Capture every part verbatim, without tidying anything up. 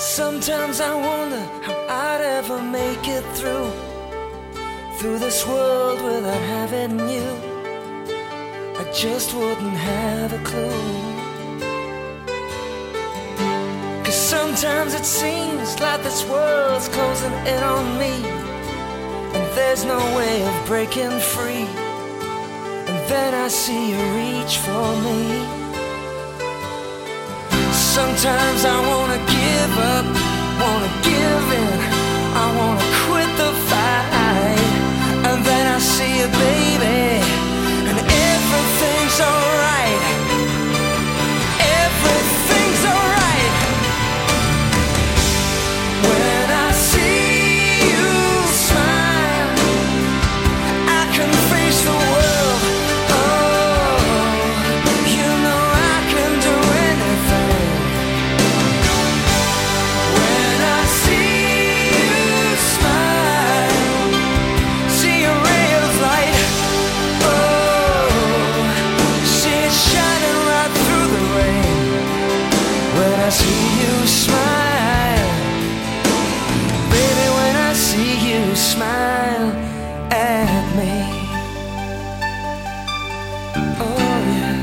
Sometimes I wonder how I'd ever make it through Through this world without having you. I just wouldn't have a clue. 'Cause sometimes it seems like this world's closing in on me, and there's no way of breaking free. And then I see you reach for me. Sometimes I wanna give up, wanna give in, I wanna quit the fight. And then I see you, baby, and everything's alright. Everything's alright. When I see you smile, I can face the world. Oh, you know I can do anything. When I see you smile, see a ray of light. Oh, see it shining right through the rain. When I see you smile, baby, when I see you smile at me. Oh yeah.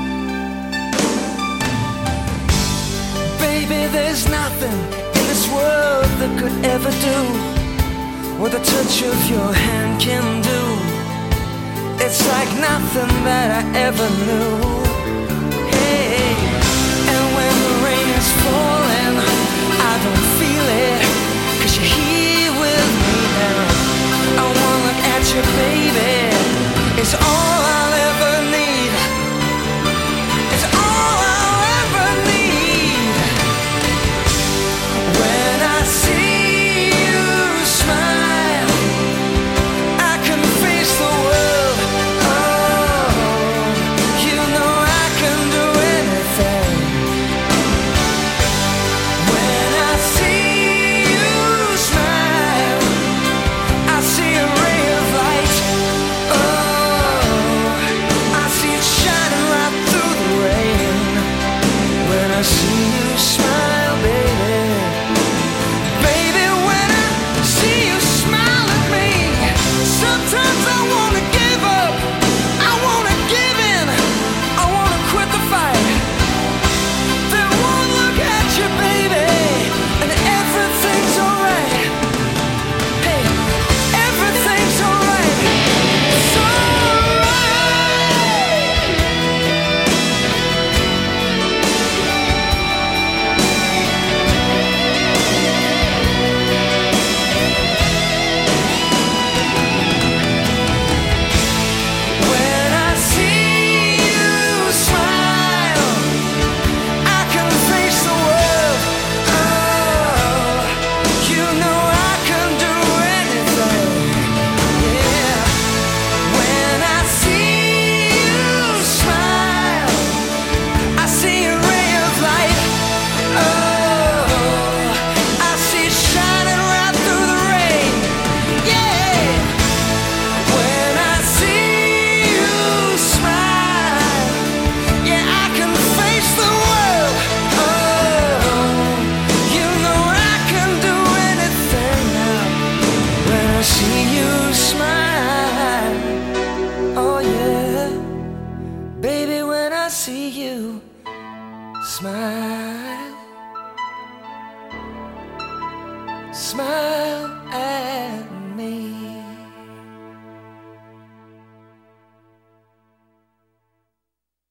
Baby, there's nothing in this world that could ever do what the touch of your hand can do. It's like nothing that I ever knew. Hey, and when the rain is falling, I don't feel it, 'cause you're here with me now. I wanna look at you, baby, it's all I'll ever need. It's all I'll ever need. When I see you smile, I can face the world. Oh, you know I can do anything. When I see you smile, I see a ray of light. Oh, I see it shining right through the rain. When I see you smile, baby, baby, when I see you smile at me, sometimes I wanna give up, I wanna give in, I wanna quit the fight. Then one look at you, baby, and everything's alright. Hey, everything's alright. It's alright. When I see you smile, I can face the world. Oh, you know I can do anything. Yeah. When I see you smile, I see a ray of light. Oh, I see it shining right through the rain. Yeah. When I see you smile, yeah, I can face the world. Oh, you know I can do anything now. When I see you smile, oh yeah, baby, when I see you smile, smile at me.